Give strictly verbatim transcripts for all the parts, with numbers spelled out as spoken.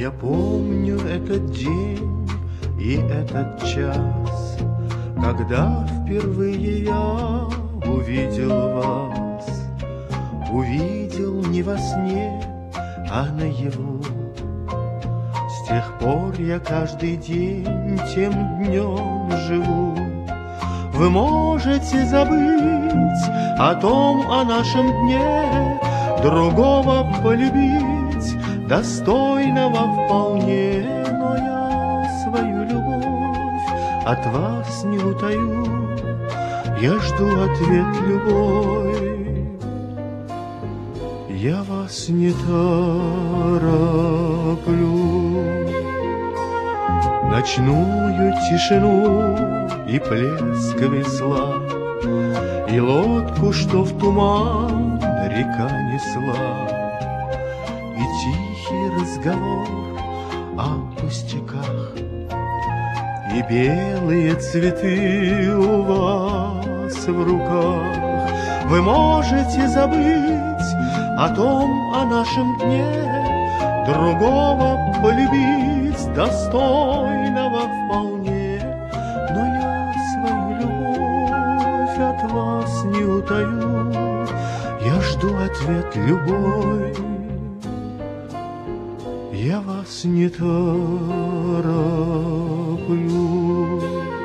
Я помню этот день и этот час, когда впервые я увидел вас. Увидел не во сне, а наяву. С тех пор я каждый день тем днем живу. Вы можете забыть о том, о нашем дне, другого полюбить, достойного вполне. Но я свою любовь от вас не утаю, я жду ответ любой. Я вас не тороплю. Ночную тишину и плеск весла, и лодку, что в туман река несла, и тихий разговор о пустяках, и белые цветы у вас в руках. Вы можете забыть о том, о нашем дне, другого полюбить, достойного вполне. Но я свою любовь от вас не утаю, я жду ответ любой. Я вас не тороплю.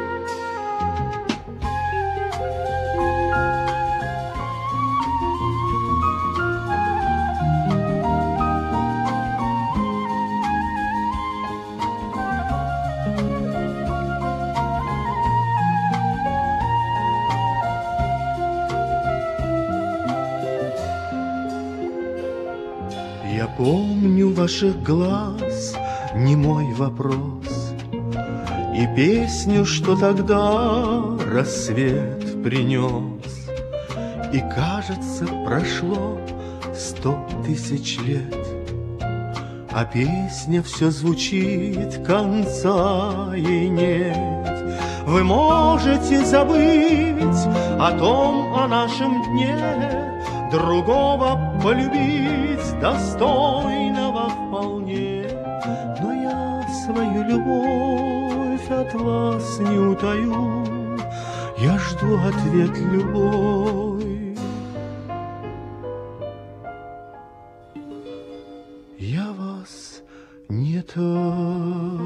Я помню ваших глаз немой вопрос и песню, что тогда рассвет принес. И, кажется, прошло сто тысяч лет, а песня все звучит, конца ей нет. Вы можете забыть о том, о нашем дне, другого полюбить, достойного вполне. Но я свою любовь от вас не утаю, я жду ответ любой. Я вас не тороплю.